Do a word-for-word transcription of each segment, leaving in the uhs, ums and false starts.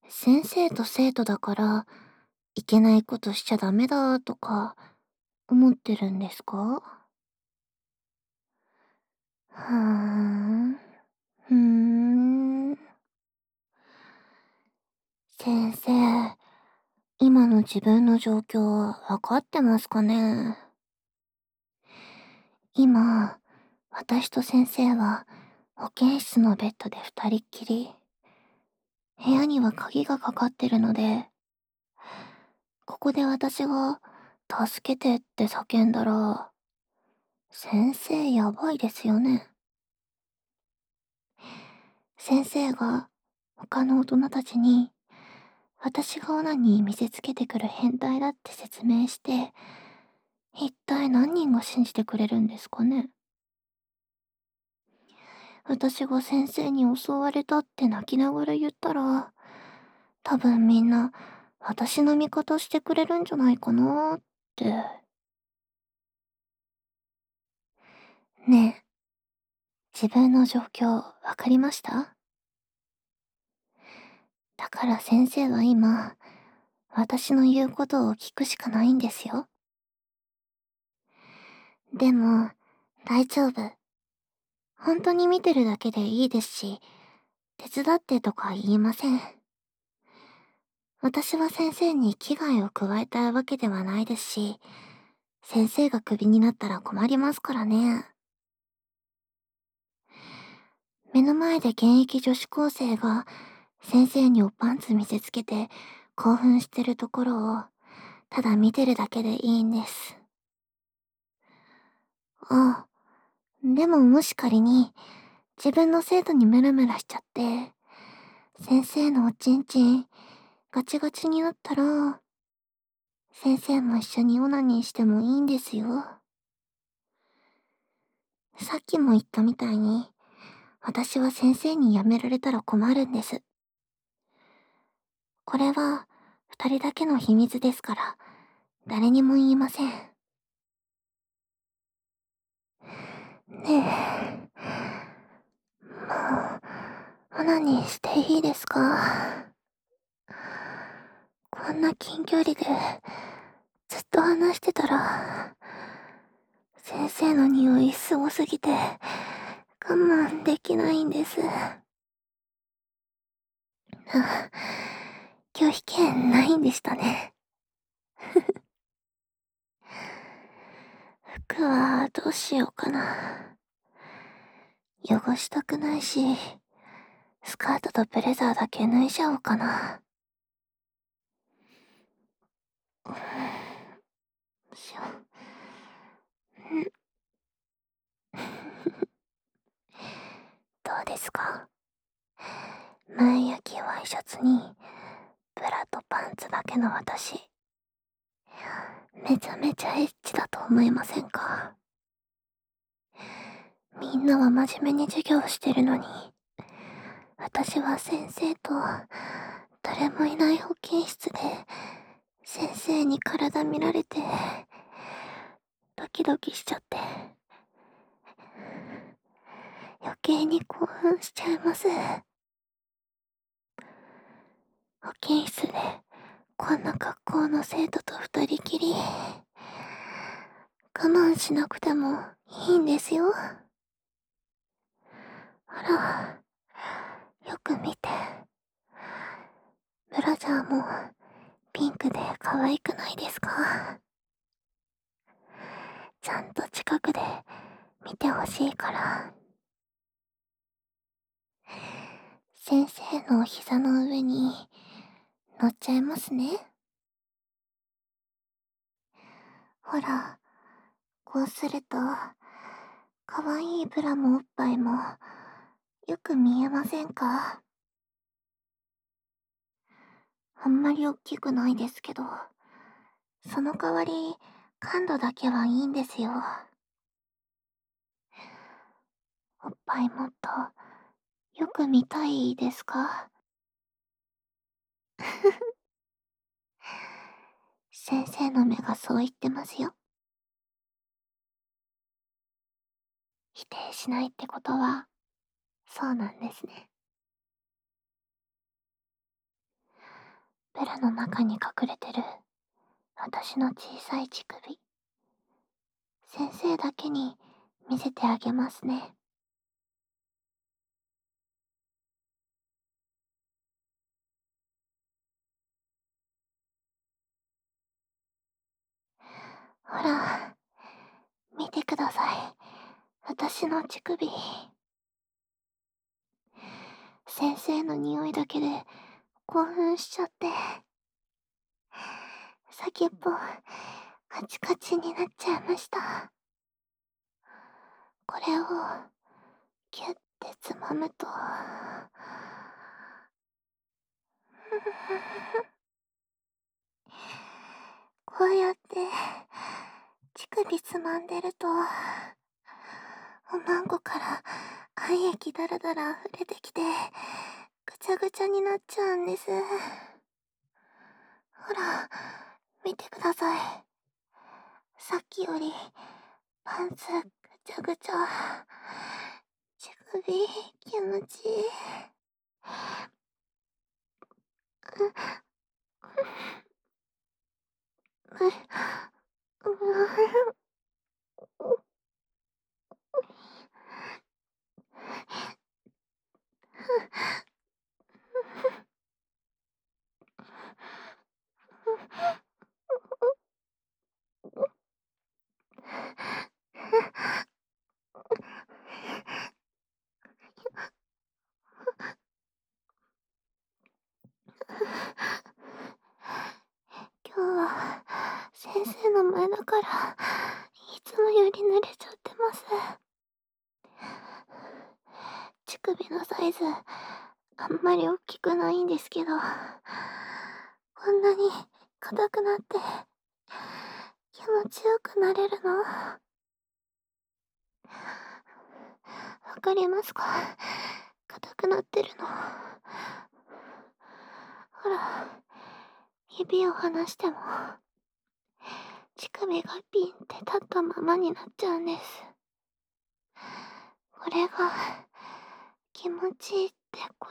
先生と生徒だから、いけないことしちゃダメだとか思ってるんですか？ふーん。ふーん。先生、今の自分の状況は分かってますかね？今、私と先生は保健室のベッドで二人っきり。部屋には鍵がかかってるので、ここで私が助けてって叫んだら、先生やばいですよね。先生が他の大人たちに私がオナニー見せつけてくる変態だって説明して、一体何人が信じてくれるんですかね。私が先生に襲われたって泣きながら言ったら、多分みんな私の味方してくれるんじゃないかなーって。ねえ、自分の状況わかりました？だから先生は今、私の言うことを聞くしかないんですよ。でも、大丈夫。本当に見てるだけでいいですし、手伝ってとか言いません。私は先生に危害を加えたいわけではないですし、先生がクビになったら困りますからね。目の前で現役女子高生が先生におパンツ見せつけて興奮してるところをただ見てるだけでいいんです。ああ、でももし仮に自分の生徒にムラムラしちゃって、先生のおちんちんガチガチになったら、先生も一緒にオナニーしてもいいんですよ。さっきも言ったみたいに、私は先生に辞められたら困るんです。これは二人だけの秘密ですから、誰にも言いません。ねえ、もう、オナニーしていいですか？こんな近距離で、ずっと話してたら、先生の匂いすごすぎて、我慢できないんです。あ、拒否権ないんでしたね。服はどうしようかな。汚したくないし、スカートとブレザーだけ脱いじゃおうかな。うん、しょ。うん。どうですか？前焼きワイシャツに、ブラとパンツだけの私。めちゃめちゃエッチだと思いませんか？みんなは真面目に授業してるのに、私は先生と誰もいない保健室で先生に体見られてドキドキしちゃって余計に興奮しちゃいます。保健室でこんな格好の生徒と二人きり、我慢しなくてもいいんですよ。ほら、よく見て。ブラジャーもピンクで可愛くないですか？ちゃんと近くで見てほしいから。先生の膝の上に乗っちゃいますね。ほら、こうすると、可愛いブラもおっぱいもよく見えませんか？あんまり大きくないですけど、その代わり感度だけはいいんですよ。おっぱいもっとよく見たいですか？先生の目がそう言ってますよ。否定しないってことは、そうなんですね。 ブラの中に隠れてる私の小さい乳首、先生だけに見せてあげますね。ほら、見てください。私の乳首。先生の匂いだけで興奮しちゃって、先っぽカチカチになっちゃいました。これをキュッてつまむとこうやって乳首つまんでると、おまんこから愛液だらだら溢れてきてぐちゃぐちゃになっちゃうんです。ほら、見てください。さっきよりパンツぐちゃぐちゃ。乳首気持ちいい。う、う、う、今日は先生の前だからいつもより濡れちゃってます。乳首のサイズあんまり大きくないんですけど、こんなに硬くなって気持ちよくなれるのわかりますか？硬くなってるの。ほら、指を離しても乳首がピンって立ったままになっちゃうんです。これが気持ちいいってこと。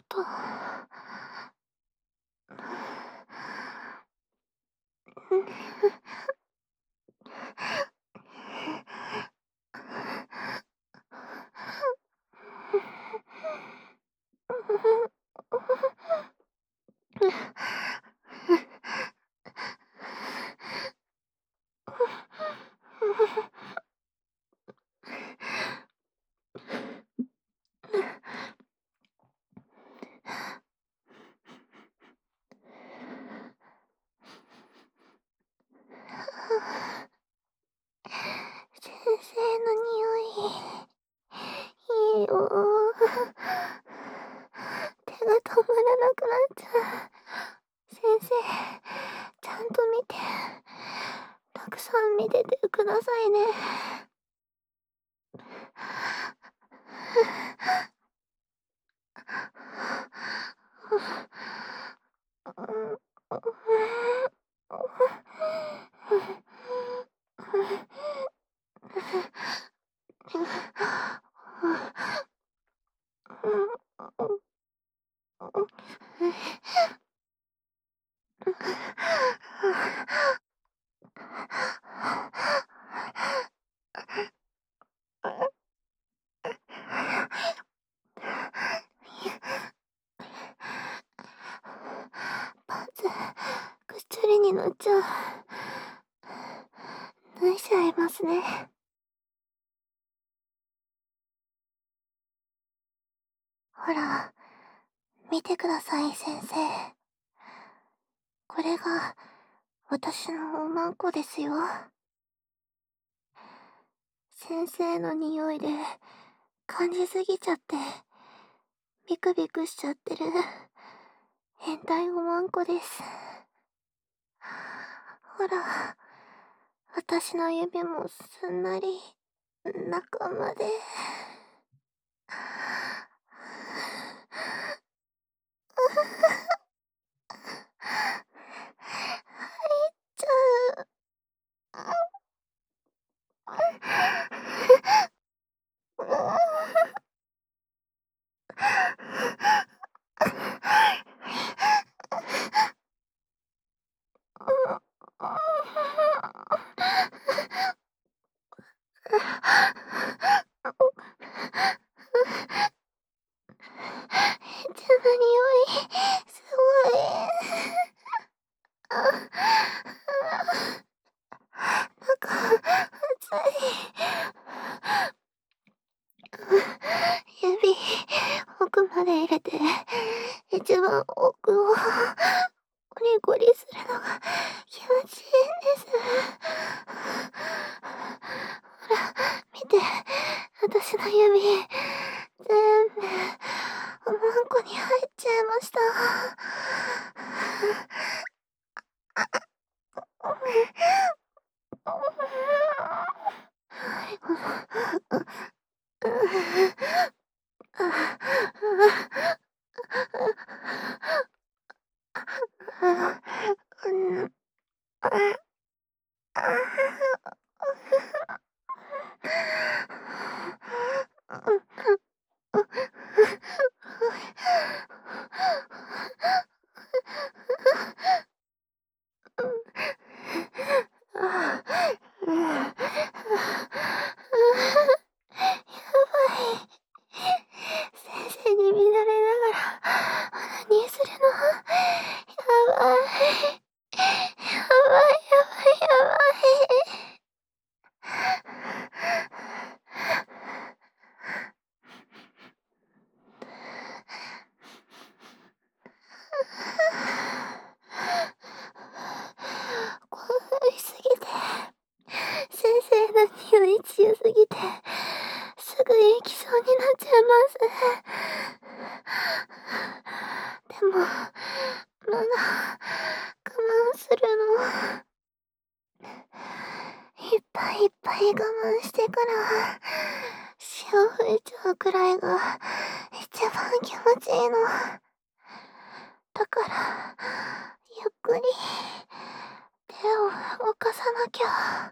先生の匂い、いいよ。手が止まらなくなっちゃう。先生、ちゃんと見て。たくさん見ててくださいね。パンツぐっちゃりになっちゃう。脱いじゃいますね。ほら、見てください先生。これが私のおまんこですよ。先生の匂いで感じすぎちゃってビクビクしちゃってる変態おまんこです。ほら、私の指もすんなり中まで。入っちゃう。 一番奥をゴリゴリするのが気持ちいいんです。ほら、見て。私の指、全部、おまんこに入っちゃいました。先生に見られながら、何するの？やばい。やばいやばいやばい。興奮しすぎて、先生の匂い強すぎて、すぐ行きそうになっちゃいます。でも、まだ、我慢するの。いっぱいいっぱい我慢してから、潮吹いちゃうくらいが、一番気持ちいいの。だから、ゆっくり、手を動かさなきゃ。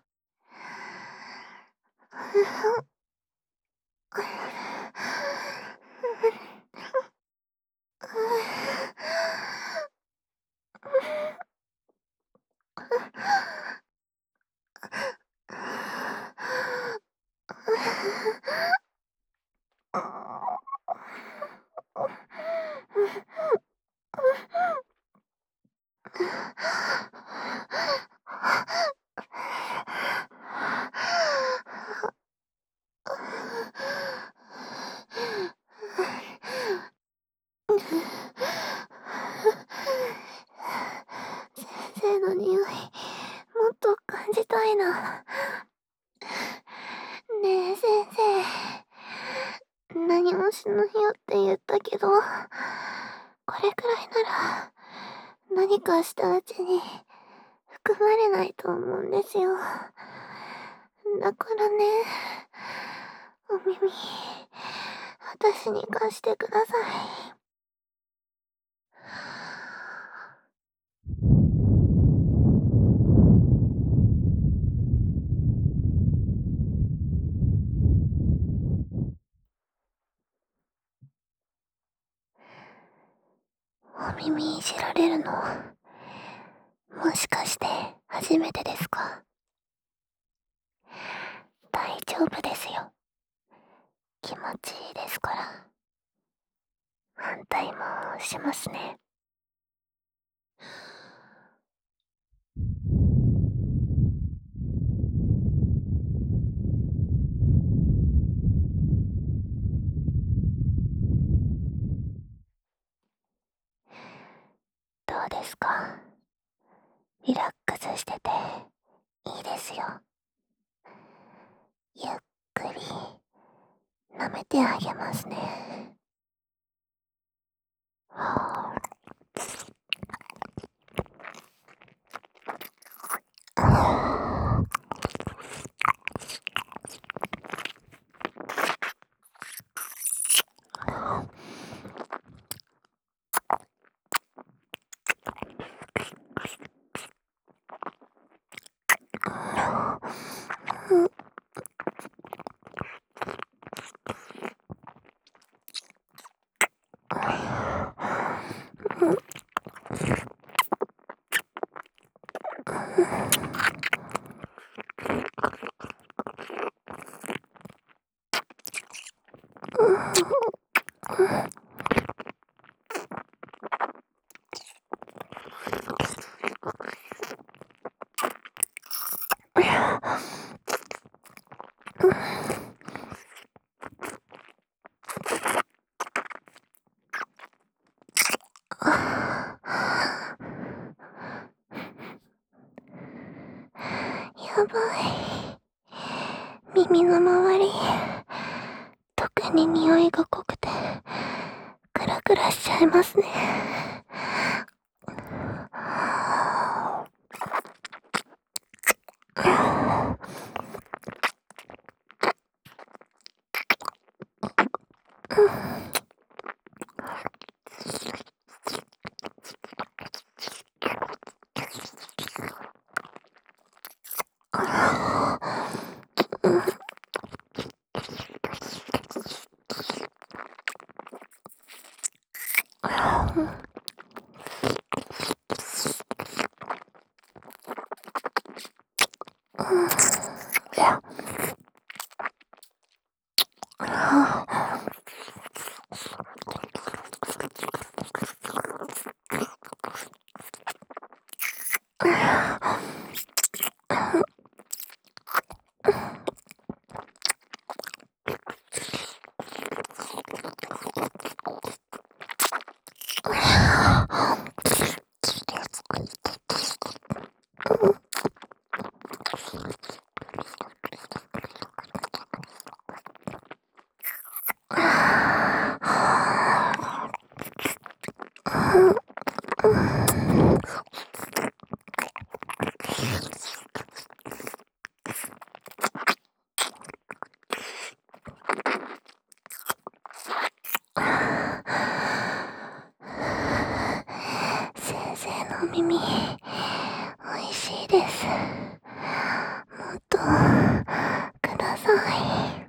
先生の匂い、もっと感じたいな。ねえ先生、何もしないよって言ったけど、これくらいなら、何かしたうちに含まれないと思うんですよ。だからね、お耳、私に貸してください。お耳いじられるの、もしかして初めてですか？大丈夫ですよ。気持ちいいですから。反対もしますね。どうですか？リラックスしてていいですよ。ゆっくり舐めてあげますね。はあやばい。耳の周り、特に匂いが濃くて、クラクラしちゃいますね。先生の耳、おいしいです。もっと、ください。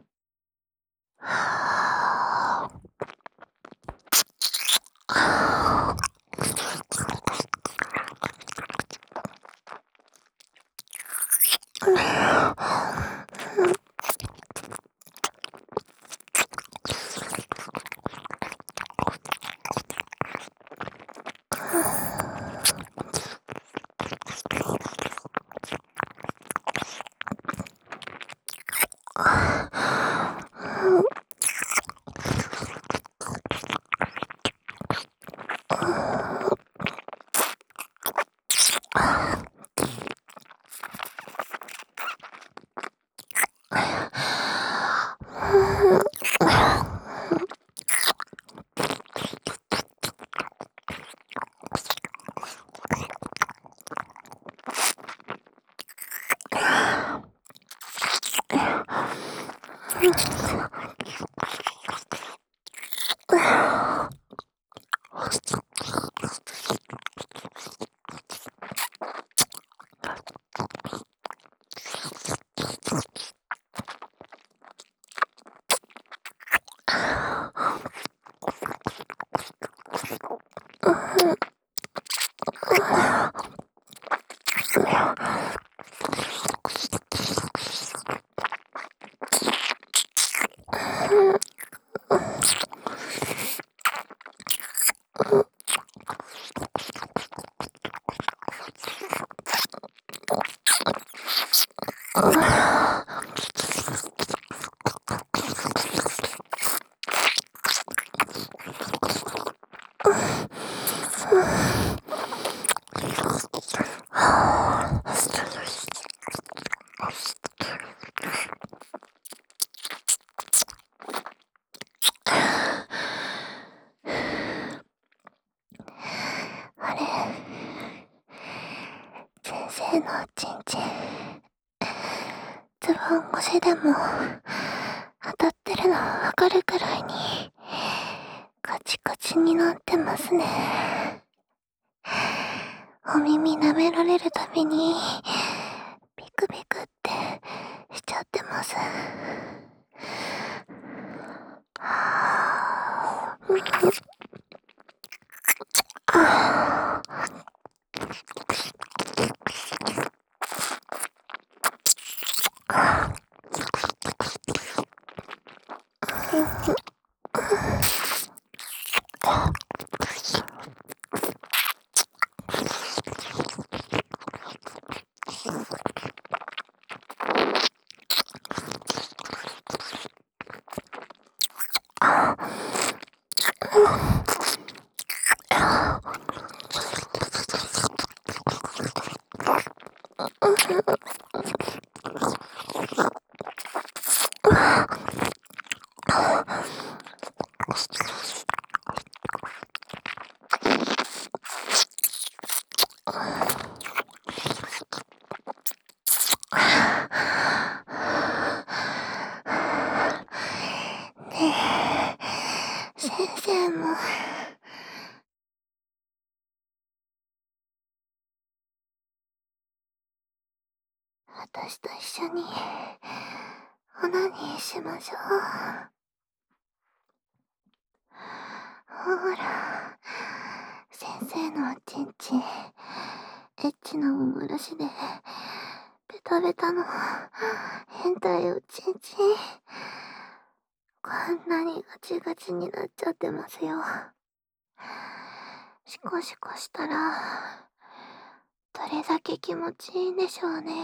あれ、先生のおちんちん、ズボン越しでも当たってるのわかるくらいにカチカチになってますね。お耳舐められるたびにビクビクってしちゃってます。 私と一緒にオナニーしましょう。ほら、先生のおちんちん、エッチなおもらしで、ベタベタの変態おちんちん、こんなにガチガチになっちゃってますよ。シコシコしたら、どれだけ気持ちいいんでしょうね。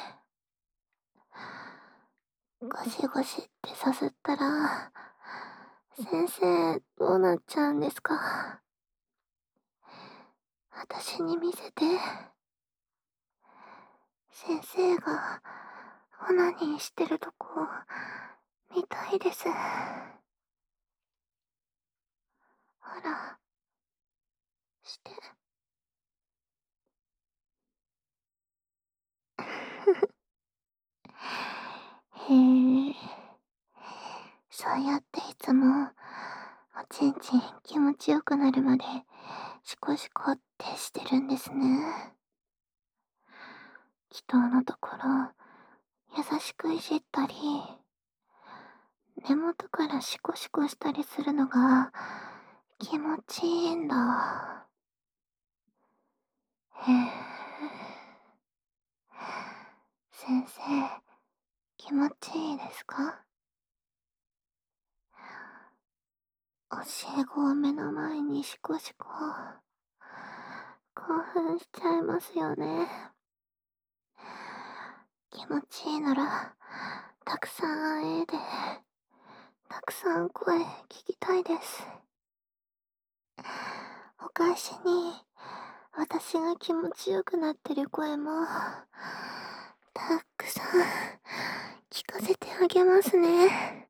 ゴシゴシってさすったら、先生、どうなっちゃうんですか？私に見せて。先生がオナニーしてるとこ見たいです。ほら、して。へえ。そうやっていつもおちんちん気持ちよくなるまでシコシコってしてるんですね。祈祷のところ優しくいじったり、根元からシコシコしたりするのが気持ちいいんだ。へえ。先生、気持ちいいですか？教え子を目の前にシコシコ。興奮しちゃいますよね。気持ちいいなら、たくさん絵で、たくさん声聞きたいです。お返しに、私が気持ちよくなってる声も、たくさん聞かせてあげますね。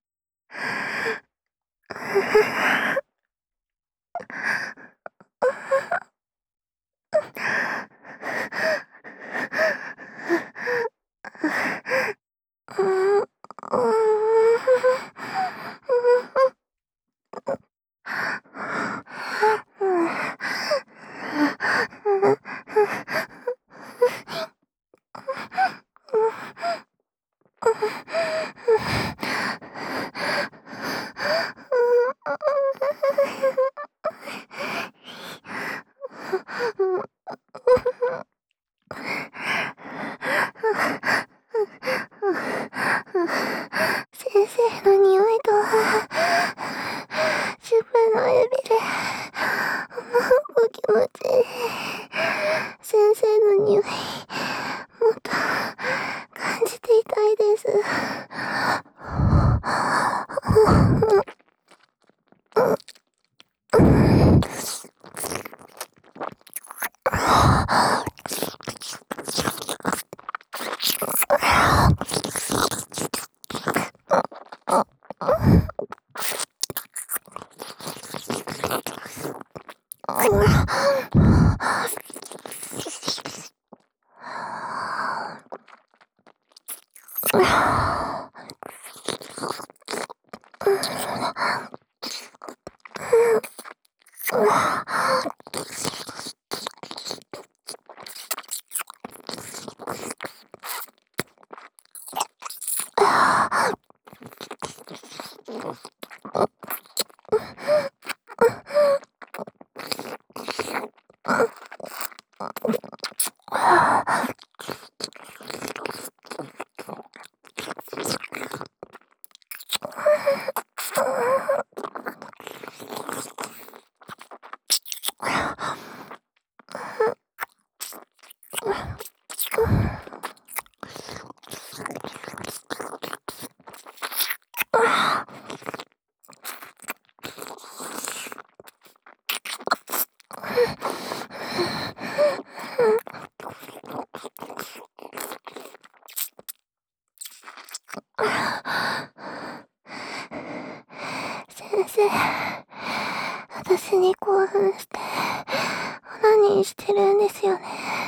先生の匂いと、自分の指で、お気持ちいい。先生の匂い、もっと感じていたいです。先生、私に興奮して、オナニーしてるんですよね。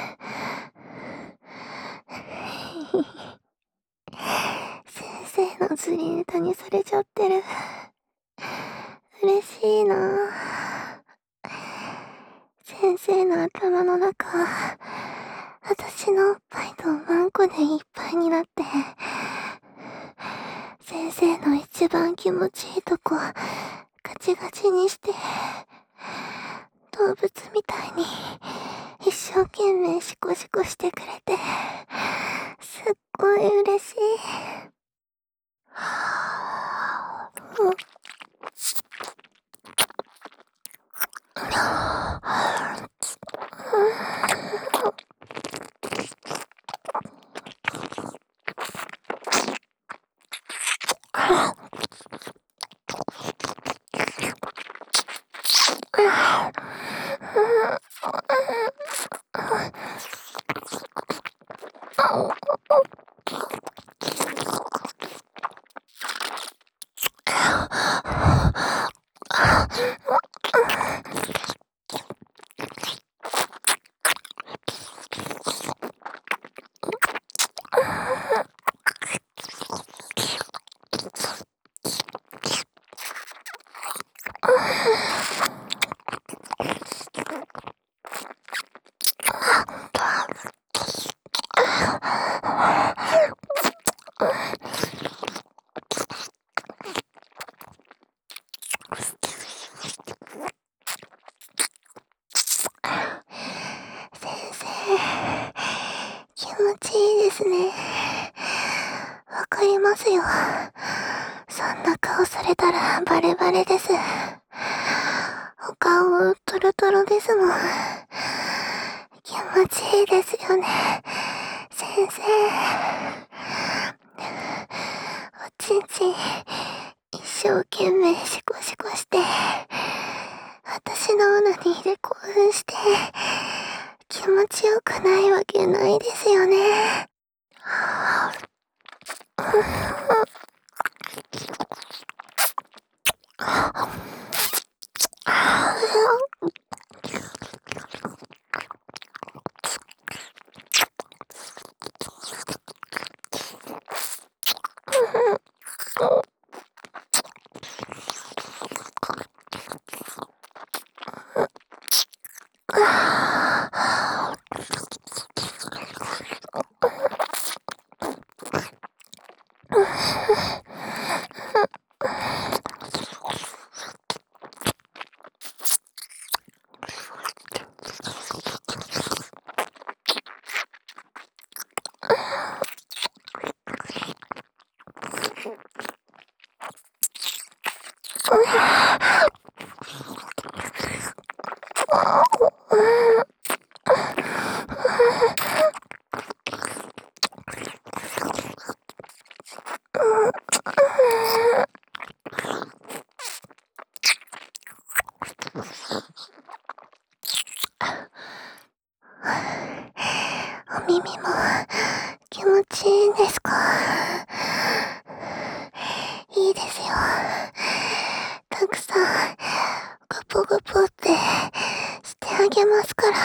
先生の釣りネタにされちゃってる。嬉しいなぁ。先生の頭の中、私のおっぱいと満こでいっぱいになって、先生の一番気持ちいいとこ、ガチガチにして、動物みたいに一生懸命シコシコしてくれて、すっごい嬉しい。うん。気持ちいいですね。わかりますよ。そんな顔されたらバレバレです。お顔トロトロですもん。気持ちいいですよね、先生。おちんちん一生懸命シコシコして、私のオナニーで興奮して、気持ちよくないわけないですよね。お耳も気持ちいいんですか？いいですよ。たくさんガポガポってしてあげますから。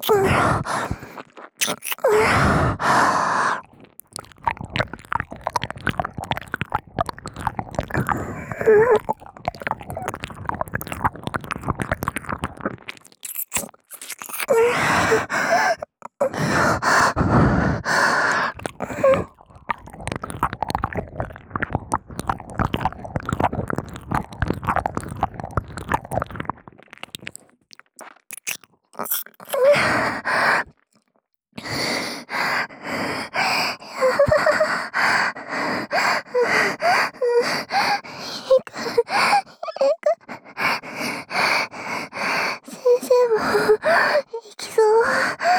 行きそう。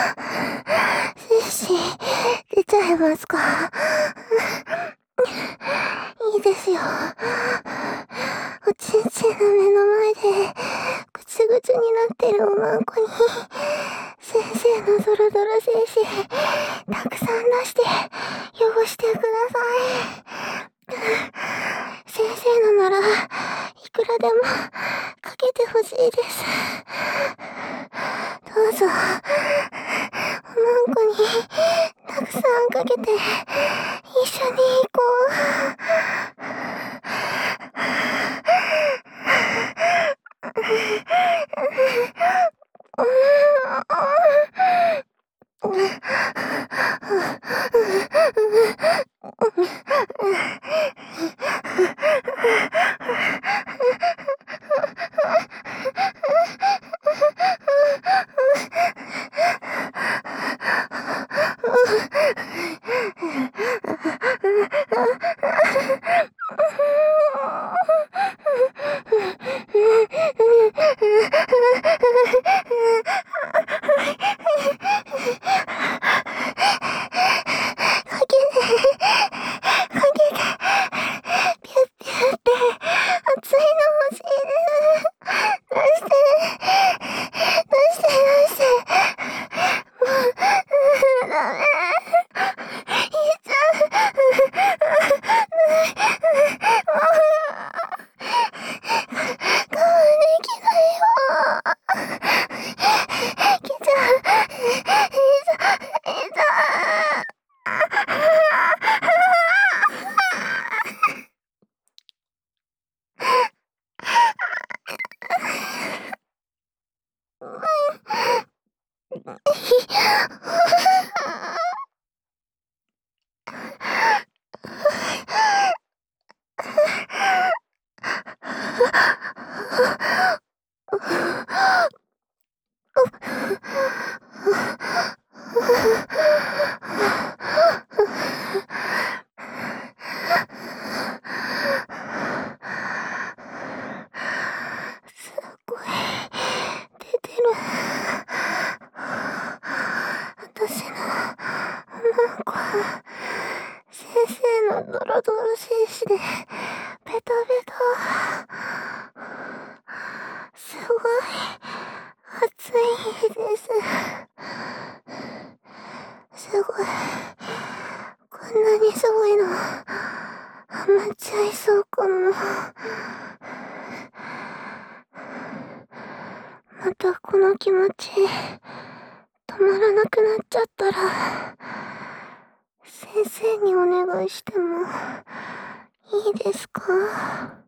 精子、出ちゃいますか？いいですよ。おちんちんの目の前で、ぐつぐつになってるおまんこに、先生のドロドロ精子、たくさん出して、汚してください。先生のなら、いくらでも、かけてほしいです。どうぞ、おまんこに、たくさんかけて、一緒に行こう。私のおまんこ、先生のドロドロ精子でベタベタ。すごい暑いです。すごい、こんなにすごいのハマっちゃいそうかも。またこの気持ち止まらなくなっちゃったら、先生にお願いしてもいいですか？